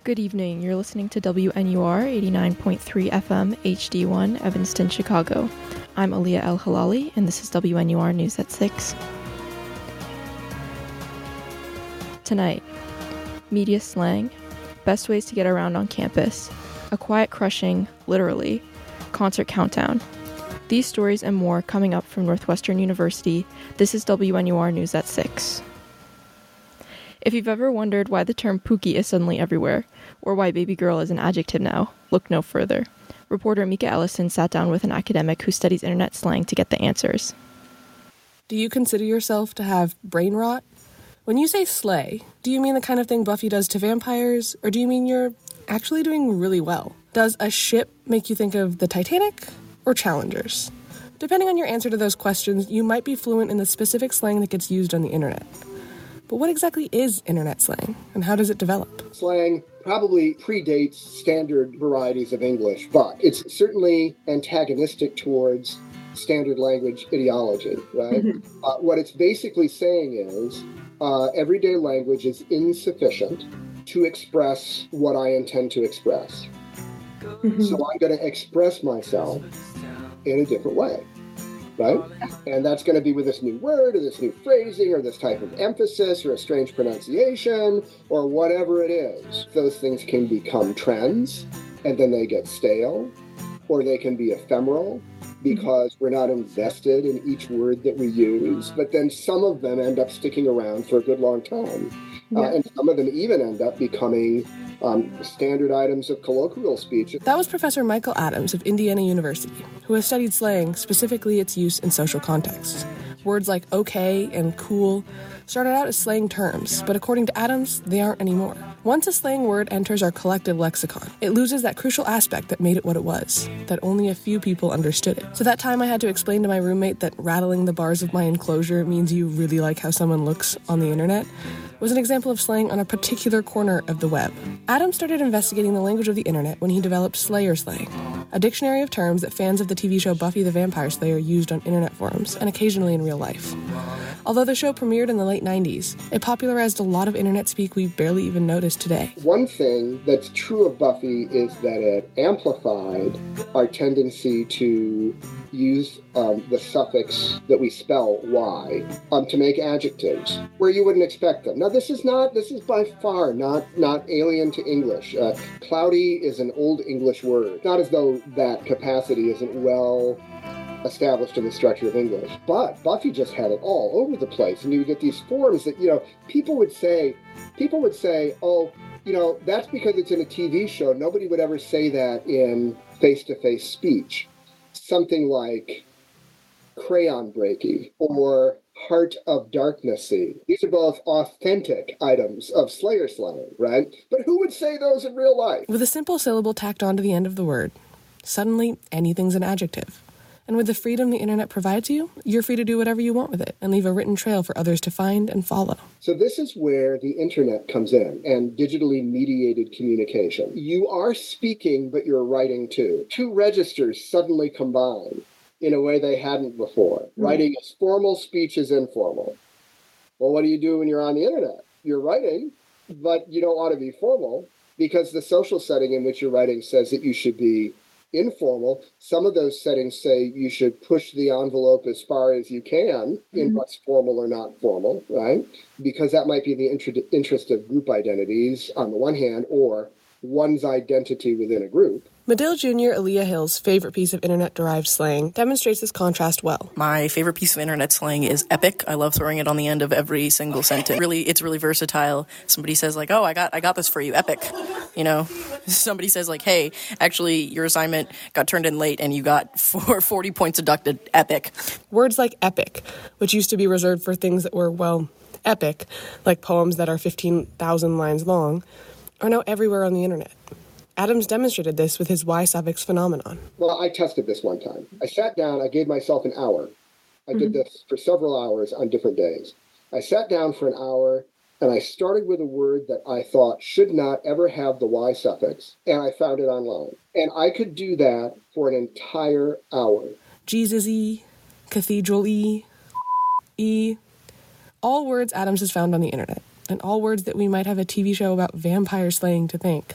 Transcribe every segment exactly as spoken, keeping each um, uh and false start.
Good evening. You're listening to W N U R eighty-nine point three F M H D one, Evanston, Chicago. I'm Aliyah El-Halali, and this is W N U R News at six. Tonight, media slang, best ways to get around on campus, a quiet crushing, literally, concert countdown. These stories and more coming up from Northwestern University. This is W N U R News at six. If you've ever wondered why the term pookie is suddenly everywhere, or why baby girl is an adjective now, look no further. Reporter Mika Ellison sat down with an academic who studies internet slang to get the answers. Do you consider yourself to have brain rot? When you say slay, do you mean the kind of thing Buffy does to vampires, or do you mean you're actually doing really well? Does a ship make you think of the Titanic or Challengers? Depending on your answer to those questions, you might be fluent in the specific slang that gets used on the internet. But what exactly is internet slang, and how does it develop? Slang probably predates standard varieties of English, but it's certainly antagonistic towards standard language ideology, right? Mm-hmm. Uh, what it's basically saying is uh, everyday language is insufficient to express what I intend to express. Mm-hmm. So I'm going to express myself in a different way. Right? And that's going to be with this new word or this new phrasing or this type of emphasis or a strange pronunciation or whatever it is. Those things can become trends and then they get stale, or they can be ephemeral because we're not invested in each word that we use. But then some of them end up sticking around for a good long time. Yeah. Uh, and some of them even end up becoming Um, standard items of colloquial speech. That was Professor Michael Adams of Indiana University, who has studied slang, specifically its use in social contexts. Words like okay and cool started out as slang terms, but according to Adams, they aren't anymore. Once a slang word enters our collective lexicon, it loses that crucial aspect that made it what it was, that only a few people understood it. So that time I had to explain to my roommate that rattling the bars of my enclosure means you really like how someone looks on the internet was an example of slang on a particular corner of the web. Adams started investigating the language of the internet when he developed Slayer slang, a dictionary of terms that fans of the T V show Buffy the Vampire Slayer used on internet forums and occasionally in real life. Although the show premiered in the late nineties, it popularized a lot of internet speak we barely even notice today. One thing that's true of Buffy is that it amplified our tendency to use um, the suffix that we spell Y um, to make adjectives where you wouldn't expect them. Now, this is not, this is by far not, not alien to English. Uh, cloudy is an old English word. Not as though that capacity isn't well established in the structure of English. But Buffy just had it all over the place. And you would get these forms that, you know, people would say, people would say, oh, you know, that's because it's in a T V show. Nobody would ever say that in face-to-face speech. Something like crayon breaky or heart of darknessy. These are both authentic items of Slayer slang, right? But who would say those in real life? With a simple syllable tacked onto the end of the word, suddenly anything's an adjective. And with the freedom the internet provides you, you're free to do whatever you want with it and leave a written trail for others to find and follow. So this is where the internet comes in and digitally mediated communication. You are speaking, but you're writing too. Two registers suddenly combine in a way they hadn't before. Mm-hmm. Writing is formal, speech is informal. Well, what do you do when you're on the internet? You're writing, but you don't want to be formal because the social setting in which you're writing says that you should be informal. Some of those settings say you should push the envelope as far as you can in mm-hmm. what's formal or not formal, right? Because that might be in the inter- interest of group identities on the one hand, or one's identity within a group. Medill Junior Aaliyah Hill's favorite piece of internet-derived slang demonstrates this contrast well. My favorite piece of internet slang is epic. I love throwing it on the end of every single sentence. Really, it's really versatile. Somebody says like, "Oh, I got, I got this for you, epic." You know, somebody says like, "Hey, actually, your assignment got turned in late and you got four, forty points deducted, epic." Words like epic, which used to be reserved for things that were, well, epic, like poems that are fifteen thousand lines long, are now everywhere on the internet. Adams demonstrated this with his Y suffix phenomenon. Well, I tested this one time. I sat down, I gave myself an hour. I mm-hmm. did this for several hours on different days. I sat down for an hour, and I started with a word that I thought should not ever have the Y suffix, and I found it online. And I could do that for an entire hour. Jesus-y, cathedral-y, E, all words Adams has found on the internet. and all words that we might have a T V show about vampire slaying to think.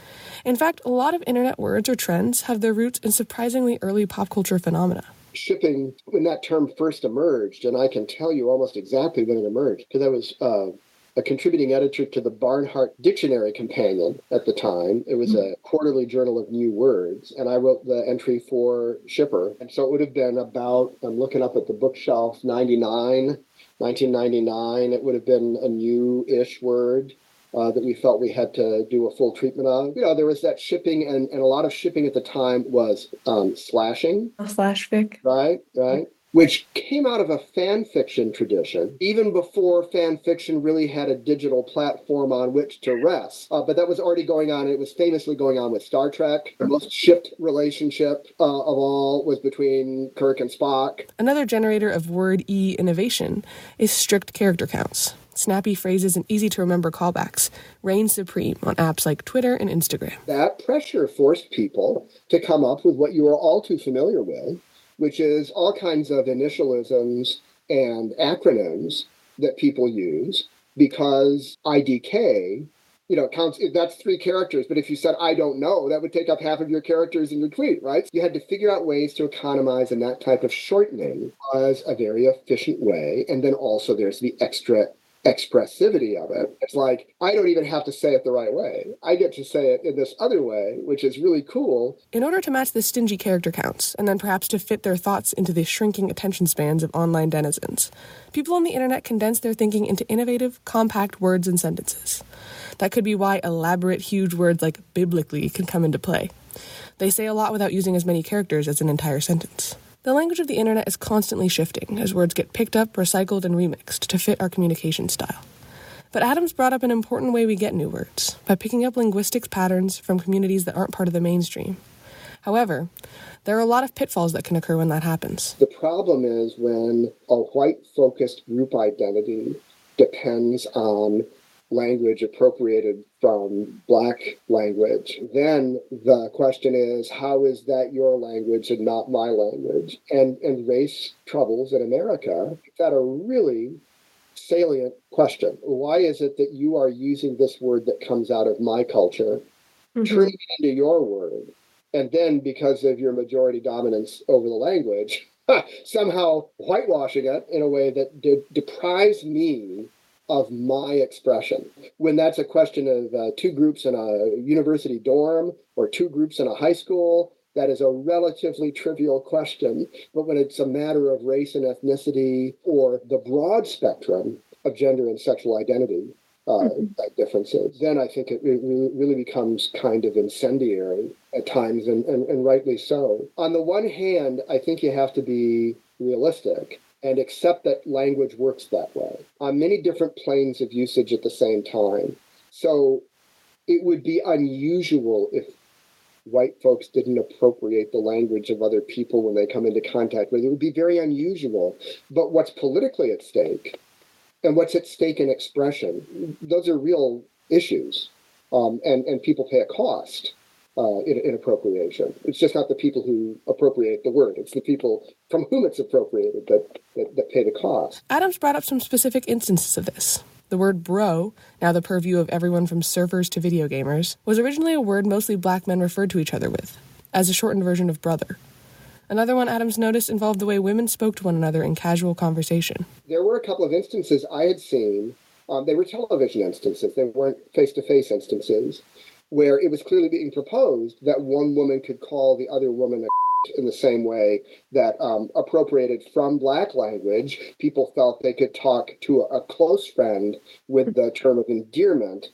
In fact, a lot of internet words or trends have their roots in surprisingly early pop culture phenomena. Shipping, when that term first emerged, and I can tell you almost exactly when it emerged, because I was uh, a contributing editor to the Barnhart Dictionary Companion at the time. It was a quarterly journal of new words, and I wrote the entry for shipper. And so it would have been about, I'm looking up at the bookshelf, ninety-nine, nineteen ninety-nine. It would have been a new-ish word. Uh, that we felt we had to do a full treatment of. You know, there was that shipping, and, and a lot of shipping at the time was um, slashing. A slash fic. Right, right. Which came out of a fan fiction tradition, even before fan fiction really had a digital platform on which to rest. Uh, but that was already going on. It was famously going on with Star Trek. The most shipped relationship uh, of all was between Kirk and Spock. Another generator of word-e innovation is strict character counts. Snappy phrases and easy-to-remember callbacks reign supreme on apps like Twitter and Instagram. That pressure forced people to come up with what you are all too familiar with, which is all kinds of initialisms and acronyms that people use, because I D K, you know, counts, that's three characters, but if you said, I don't know, that would take up half of your characters in your tweet, right? You had to figure out ways to economize, and that type of shortening was a very efficient way. And then also there's the extra expressivity of it. It's like, I don't even have to say it the right way. I get to say it in this other way, which is really cool. In order to match the stingy character counts, and then perhaps to fit their thoughts into the shrinking attention spans of online denizens, people on the internet condense their thinking into innovative, compact words and sentences. That could be why elaborate, huge words like biblically can come into play. They say a lot without using as many characters as an entire sentence. The language of the internet is constantly shifting as words get picked up, recycled, and remixed to fit our communication style. But Adams brought up an important way we get new words, by picking up linguistics patterns from communities that aren't part of the mainstream. However, there are a lot of pitfalls that can occur when that happens. The problem is when a white-focused group identity depends on language appropriated from Black language, then the question is, how is that your language and not my language? And and race troubles in America, that are really salient question. Why is it that you are using this word that comes out of my culture, mm-hmm. turning it into your word, and then because of your majority dominance over the language, somehow whitewashing it in a way that de- deprives me of my expression, when that's a question of uh, two groups in a university dorm or two groups in a high school, that is a relatively trivial question. But when it's a matter of race and ethnicity or the broad spectrum of gender and sexual identity uh, mm-hmm. differences, then I think it really becomes kind of incendiary at times, and, and, and rightly so. On the one hand, I think you have to be realistic and accept that language works that way on many different planes of usage at the same time. So it would be unusual if white folks didn't appropriate the language of other people when they come into contact with it. It would be very unusual. But what's politically at stake and what's at stake in expression, those are real issues. Um, and, and people pay a cost. Uh, in, in appropriation. It's just not the people who appropriate the word. It's the people from whom it's appropriated that, that, that pay the cost. Adams brought up some specific instances of this. The word bro, now the purview of everyone from surfers to video gamers, was originally a word mostly Black men referred to each other with, as a shortened version of brother. Another one Adams noticed involved the way women spoke to one another in casual conversation. There were a couple of instances I had seen. Um, they were television instances. They weren't face-to-face instances, where it was clearly being proposed that one woman could call the other woman a in the same way that um, appropriated from Black language, people felt they could talk to a, a close friend with the term of endearment.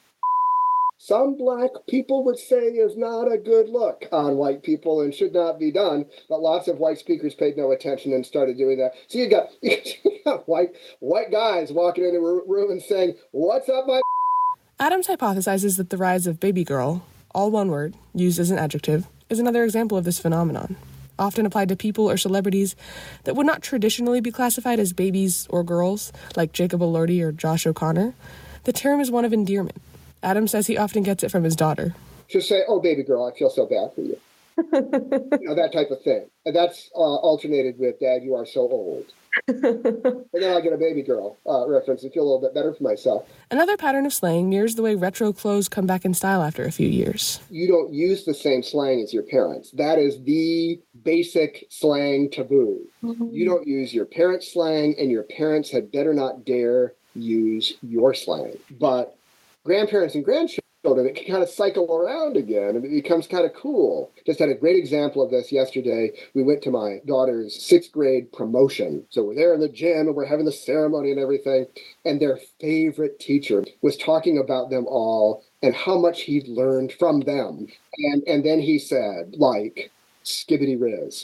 Some Black people would say is not a good look on white people and should not be done, but lots of white speakers paid no attention and started doing that. So you got, you got white, white guys walking into a room and saying, "What's up, my..." Adams hypothesizes that the rise of baby girl, all one word, used as an adjective, is another example of this phenomenon, often applied to people or celebrities that would not traditionally be classified as babies or girls, like Jacob Elordi or Josh O'Connor. The term is one of endearment. Adams says he often gets it from his daughter. She'll say, "Oh, baby girl, I feel so bad for you." You know, that type of thing. And that's uh, alternated with, "Dad, you are so old." And then I get a baby girl uh, reference and feel a little bit better for myself. Another pattern of slang mirrors the way retro clothes come back in style after a few years. You don't use the same slang as your parents. That is the basic slang taboo. Mm-hmm. You don't use your parents' slang, and your parents had better not dare use your slang. But grandparents and grandchildren, it can kind of cycle around again, and it becomes kind of cool. Just had a great example of this yesterday. We went to my daughter's sixth grade promotion. So we're there in the gym, and we're having the ceremony and everything. And their favorite teacher was talking about them all and how much he'd learned from them. And, and then he said, like, skibbity riz.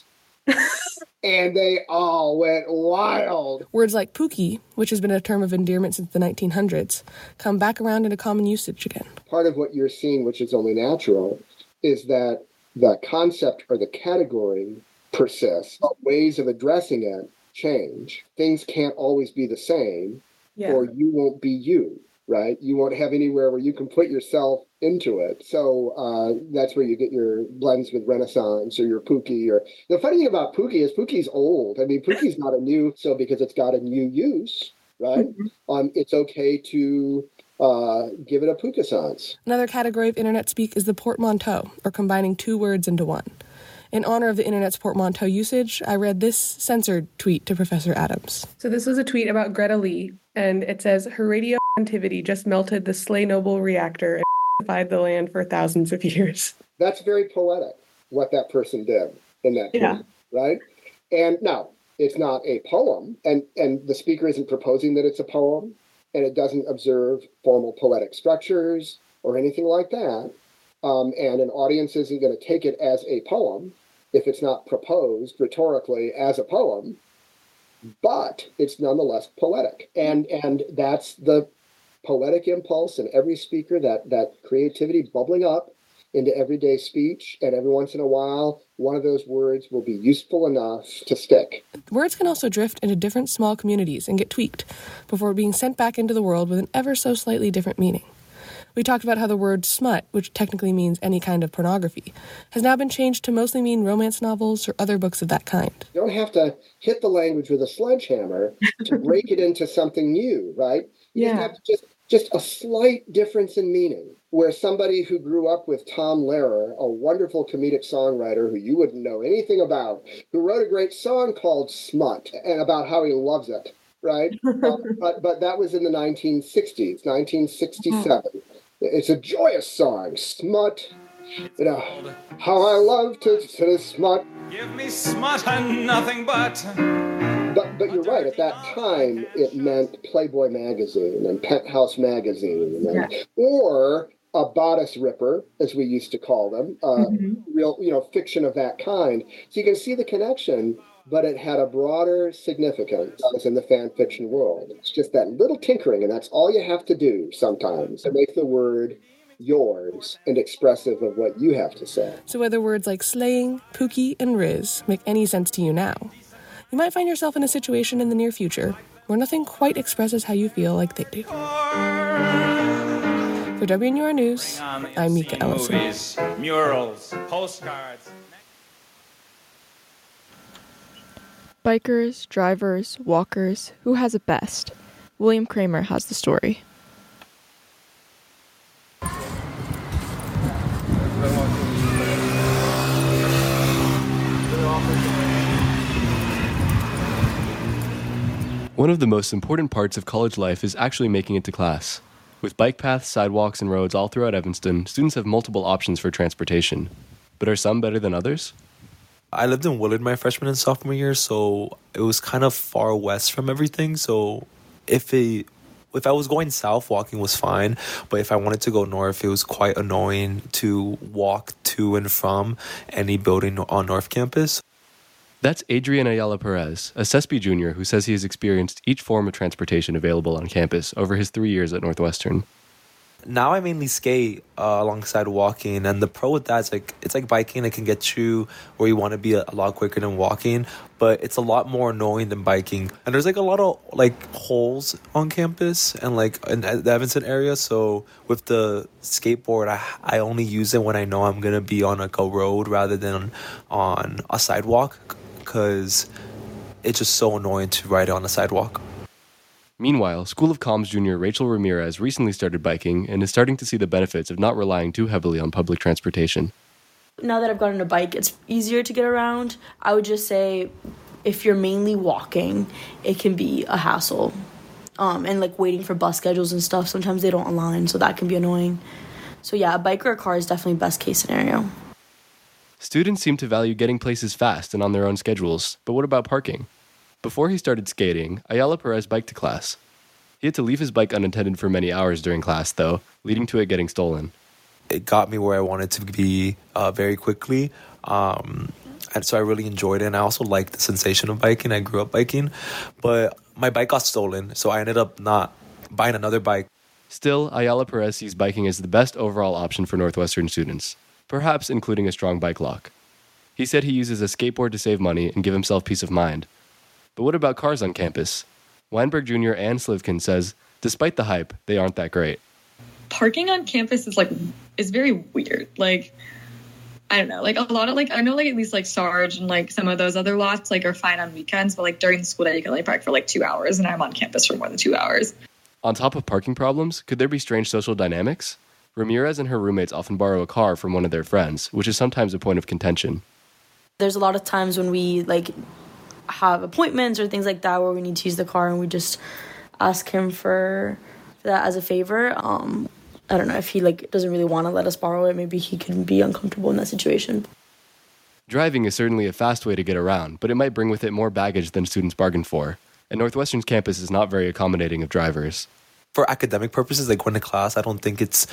And they all went wild. Words like pookie, which has been a term of endearment since the nineteen hundreds, come back around into common usage again. Part of what you're seeing, which is only natural, is that the concept or the category persists, but ways of addressing it change. Things can't always be the same, yeah. Or you won't be you, right? You won't have anywhere where you can put yourself into it. So uh, that's where you get your blends with Renaissance or your Pookie. Or the funny thing about Pookie is Pookie's old. I mean, Pookie's not a new, so because it's got a new use, right? Mm-hmm. Um, it's okay to uh, give it a Pookissance. Another category of internet speak is the portmanteau, or combining two words into one. In honor of the internet's portmanteau usage, I read this censored tweet to Professor Adams. So this was a tweet about Greta Lee, and it says, her radioactivity just melted the Slay Noble reactor and defied the land for thousands of years. That's very poetic, what that person did in that tweet, yeah. Right? And now, it's not a poem, and, and the speaker isn't proposing that it's a poem, and it doesn't observe formal poetic structures or anything like that. Um, and an audience isn't going to take it as a poem if it's not proposed rhetorically as a poem, but it's nonetheless poetic. And and that's the poetic impulse in every speaker, that that creativity bubbling up into everyday speech. And every once in a while, one of those words will be useful enough to stick. Words can also drift into different small communities and get tweaked before being sent back into the world with an ever so slightly different meaning. We talked about how the word smut, which technically means any kind of pornography, has now been changed to mostly mean romance novels or other books of that kind. You don't have to hit the language with a sledgehammer to break it into something new, right? You yeah. just have to just, just a slight difference in meaning, where somebody who grew up with Tom Lehrer, a wonderful comedic songwriter who you wouldn't know anything about, who wrote a great song called Smut, and about how he loves it, right? uh, but, but that was in the nineteen sixties, nineteen sixty-seven. Oh. It's a joyous song, smut. You know, how I love to, to smut. Give me smut and nothing but. But but you're right. At that time, it meant Playboy magazine and Penthouse magazine, and, yeah. or a bodice ripper, as we used to call them, uh, mm-hmm. real you know fiction of that kind. So you can see the connection. But it had a broader significance in the fan fiction world. It's just that little tinkering, and that's all you have to do sometimes to make the word yours and expressive of what you have to say. So whether words like slaying, pookie, and riz make any sense to you now, you might find yourself in a situation in the near future where nothing quite expresses how you feel like they do. For W N U R News, I'm Mika Ellison. Movies, murals, postcards. Bikers, drivers, walkers, who has it best? William Kramer has the story. One of the most important parts of college life is actually making it to class. With bike paths, sidewalks, and roads all throughout Evanston, students have multiple options for transportation. But are some better than others? I lived in Willard my freshman and sophomore year, so it was kind of far west from everything. So if it, if I was going south, walking was fine. But if I wanted to go north, it was quite annoying to walk to and from any building on North Campus. That's Adrian Ayala Perez, a C E S P junior who says he has experienced each form of transportation available on campus over his three years at Northwestern. Now I mainly skate uh, alongside walking, and the pro with that is like it's like biking. It can get you where you want to be a, a lot quicker than walking, but it's a lot more annoying than biking. And there's like a lot of like holes on campus and like in the Evanston area. So with the skateboard, I I only use it when I know I'm gonna be on like a road rather than on a sidewalk, because it's just so annoying to ride on the sidewalk. Meanwhile, School of Comms junior Rachel Ramirez recently started biking and is starting to see the benefits of not relying too heavily on public transportation. Now that I've gotten a bike, it's easier to get around. I would just say if you're mainly walking, it can be a hassle. Um, and like waiting for bus schedules and stuff, sometimes they don't align, so that can be annoying. So yeah, a bike or a car is definitely best case scenario. Students seem to value getting places fast and on their own schedules, but what about parking? Before he started skating, Ayala Perez biked to class. He had to leave his bike unattended for many hours during class, though, leading to it getting stolen. It got me where I wanted to be uh, very quickly. Um, and so I really enjoyed it. And I also liked the sensation of biking. I grew up biking. But my bike got stolen, so I ended up not buying another bike. Still, Ayala Perez sees biking as the best overall option for Northwestern students, perhaps including a strong bike lock. He said he uses a skateboard to save money and give himself peace of mind. But what about cars on campus? Weinberg Junior Ann Slivkin says, despite the hype, they aren't that great. Parking on campus is like is very weird. Like, I don't know, like a lot of like I know like at least like Sarge and like some of those other lots like are fine on weekends, but like during the school day you can only park for like two hours, and I'm on campus for more than two hours. On top of parking problems, could there be strange social dynamics? Ramirez and her roommates often borrow a car from one of their friends, which is sometimes a point of contention. There's a lot of times when we like have appointments or things like that where we need to use the car, and we just ask him for that as a favor. Um, I don't know if he like doesn't really want to let us borrow it. Maybe he can be uncomfortable in that situation. Driving is certainly a fast way to get around, but it might bring with it more baggage than students bargain for. And Northwestern's campus is not very accommodating of drivers. For academic purposes, like going to class, I don't think it's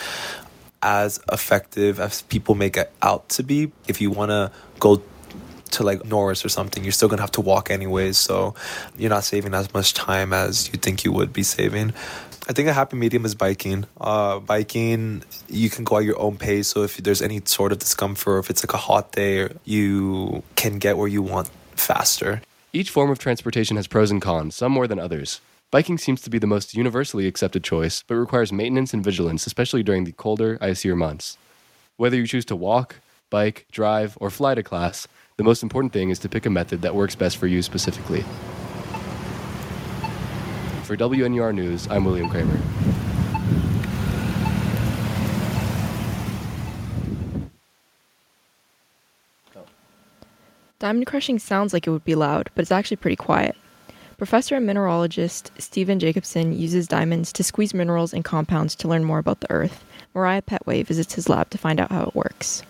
as effective as people make it out to be. If you want to go to like Norris or something, you're still going to have to walk anyways. So you're not saving as much time as you think you would be saving. I think a happy medium is biking. Uh, biking, you can go at your own pace. So if there's any sort of discomfort, or if it's like a hot day, you can get where you want faster. Each form of transportation has pros and cons, some more than others. Biking seems to be the most universally accepted choice, but requires maintenance and vigilance, especially during the colder, icier months. Whether you choose to walk, bike, drive, or fly to class, the most important thing is to pick a method that works best for you specifically. For W N U R News, I'm William Kramer. Diamond crushing sounds like it would be loud, but it's actually pretty quiet. Professor and mineralogist Stephen Jacobson uses diamonds to squeeze minerals and compounds to learn more about the Earth. Mariah Petway visits his lab to find out how it works.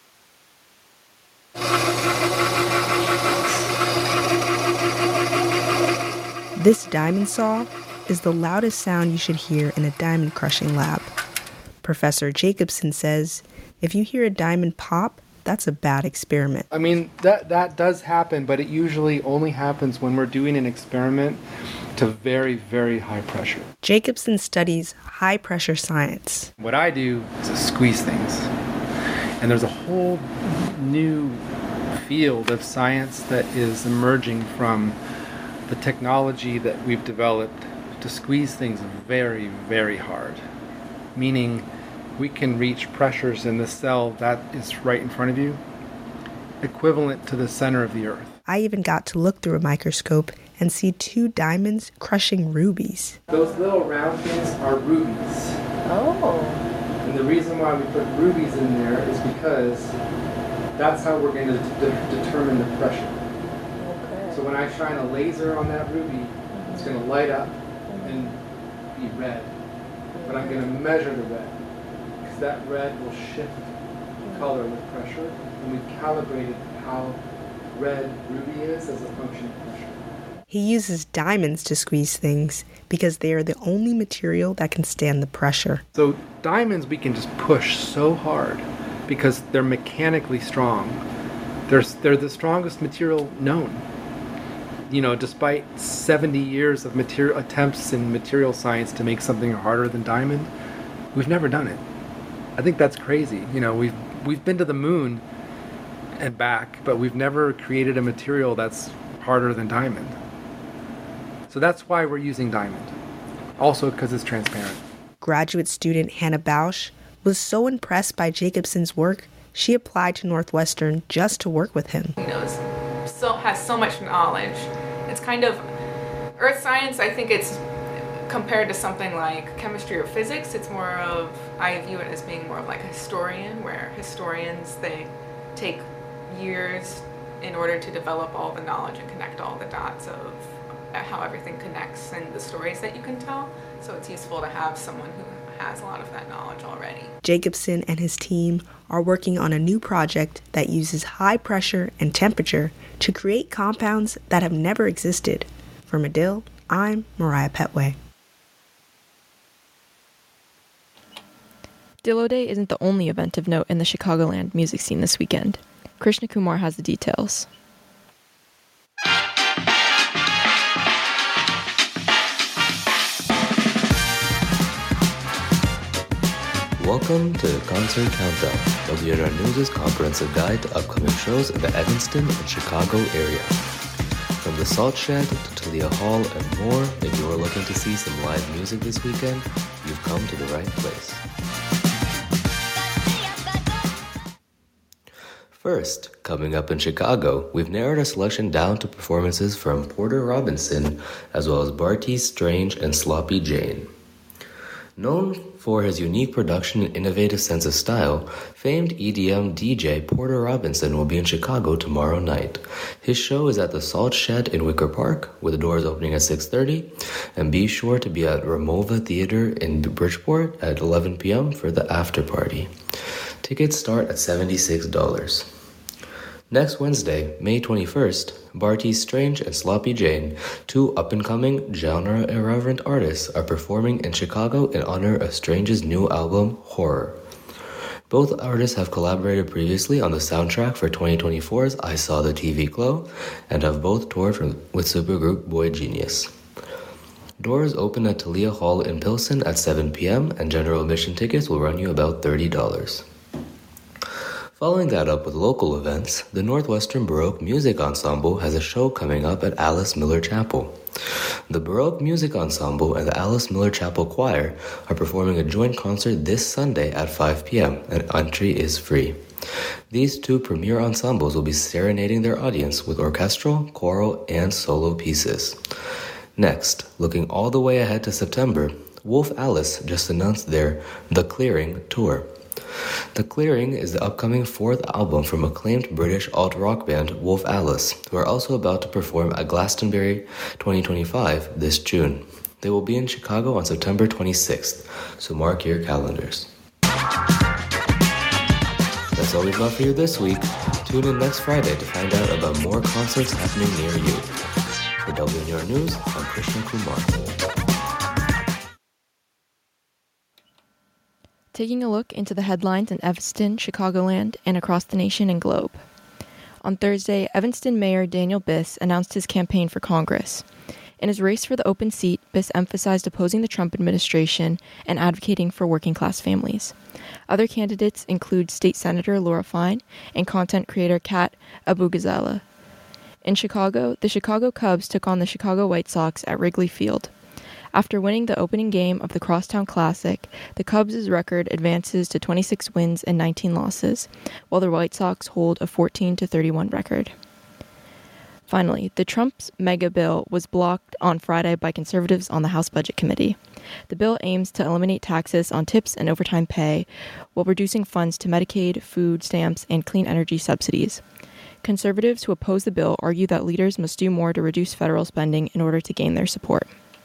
This diamond saw is the loudest sound you should hear in a diamond crushing lab. Professor Jacobson says, if you hear a diamond pop, that's a bad experiment. I mean, that that does happen, but it usually only happens when we're doing an experiment to very, very high pressure. Jacobson studies high pressure science. What I do is to squeeze things. And there's a whole new field of science that is emerging from the technology that we've developed to squeeze things very, very hard. Meaning, we can reach pressures in the cell that is right in front of you, equivalent to the center of the Earth. I even got to look through a microscope and see two diamonds crushing rubies. Those little round things are rubies. Oh. And the reason why we put rubies in there is because that's how we're going to de- determine the pressure. Okay. So when I shine a laser on that ruby, mm-hmm. it's going to light up and be red. But I'm going to measure the red. That red will shift color with pressure, and we've calibrated how red ruby is as a function of pressure. He uses diamonds to squeeze things because they are the only material that can stand the pressure. So diamonds we can just push so hard because they're mechanically strong. They're, they're the strongest material known. You know, despite seventy years of material attempts in material science to make something harder than diamond, we've never done it. I think that's crazy. You know, we've we've been to the moon and back, but we've never created a material that's harder than diamond. So that's why we're using diamond. Also because it's transparent. Graduate student Hannah Bausch was so impressed by Jacobson's work, she applied to Northwestern just to work with him. He knows, so has so much knowledge It's kind of, earth science, I think it's compared to something like chemistry or physics, it's more of, I view it as being more of like a historian, where historians, they take years in order to develop all the knowledge and connect all the dots of how everything connects and the stories that you can tell. So it's useful to have someone who has a lot of that knowledge already. Jacobson and his team are working on a new project that uses high pressure and temperature to create compounds that have never existed. For Medill, I'm Mariah Petway. Dillo Day isn't the only event of note in the Chicagoland music scene this weekend. Krishna Kumar has the details. Welcome to Concert Countdown, W N R News' comprehensive guide to upcoming shows in the Evanston and Chicago area. From the Salt Shed to Talia Hall and more, if you are looking to see some live music this weekend, you've come to the right place. First, coming up in Chicago, we've narrowed our selection down to performances from Porter Robinson, as well as Bartees Strange and Sloppy Jane. Known for his unique production and innovative sense of style, famed E D M D J Porter Robinson will be in Chicago tomorrow night. His show is at the Salt Shed in Wicker Park, with the doors opening at six thirty, and be sure to be at Ramova Theater in Bridgeport at eleven p.m. for the after party. Tickets start at seventy-six dollars. Next Wednesday, May twenty-first, Bartees Strange and Sloppy Jane, two up-and-coming, genre-irreverent artists, are performing in Chicago in honor of Strange's new album, Horror. Both artists have collaborated previously on the soundtrack for twenty twenty-four's I Saw the T V Glow, and have both toured with supergroup Boy Genius. Doors open at Talia Hall in Pilsen at seven p.m., and general admission tickets will run you about thirty dollars. Following that up with local events, the Northwestern Baroque Music Ensemble has a show coming up at Alice Miller Chapel. The Baroque Music Ensemble and the Alice Miller Chapel Choir are performing a joint concert this Sunday at five p.m., and entry is free. These two premier ensembles will be serenading their audience with orchestral, choral, and solo pieces. Next, looking all the way ahead to September, Wolf Alice just announced their The Clearing tour. The Clearing is the upcoming fourth album from acclaimed British alt-rock band Wolf Alice, who are also about to perform at Glastonbury twenty twenty-five this June. They will be in Chicago on September twenty-sixth, so mark your calendars. That's all we've got for you this week. Tune in next Friday to find out about more concerts happening near you. For W N R News, I'm Krishna Kumar. Taking a look into the headlines in Evanston, Chicagoland, and across the nation and globe. On Thursday, Evanston Mayor Daniel Biss announced his campaign for Congress. In his race for the open seat, Biss emphasized opposing the Trump administration and advocating for working-class families. Other candidates include State Senator Laura Fine and content creator Kat Abu-Ghazala. In Chicago, the Chicago Cubs took on the Chicago White Sox at Wrigley Field. After winning the opening game of the Crosstown Classic, the Cubs' record advances to twenty-six wins and nineteen losses, while the White Sox hold a fourteen to thirty-one record. Finally, the Trump's mega bill was blocked on Friday by conservatives on the House Budget Committee. The bill aims to eliminate taxes on tips and overtime pay while reducing funds to Medicaid, food stamps, and clean energy subsidies. Conservatives who oppose the bill argue that leaders must do more to reduce federal spending in order to gain their support.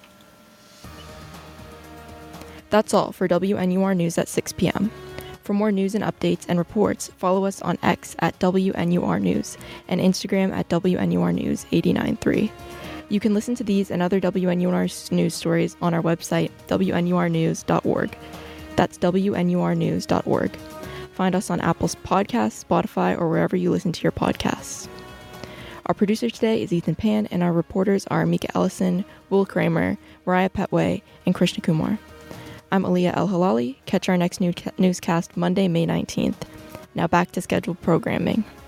That's all for W N U R News at six p.m. For more news and updates and reports, follow us on X at W N U R News and Instagram at W N U R News eight nine three. You can listen to these and other W N U R news stories on our website, W N U R news dot org. That's W N U R news dot org. Find us on Apple's Podcasts, Spotify, or wherever you listen to your podcasts. Our producer today is Ethan Pan, and our reporters are Mika Ellison, Will Kramer, Mariah Petway, and Krishna Kumar. I'm Aliyah El-Halali. Catch our next new newscast Monday, May nineteenth. Now back to scheduled programming.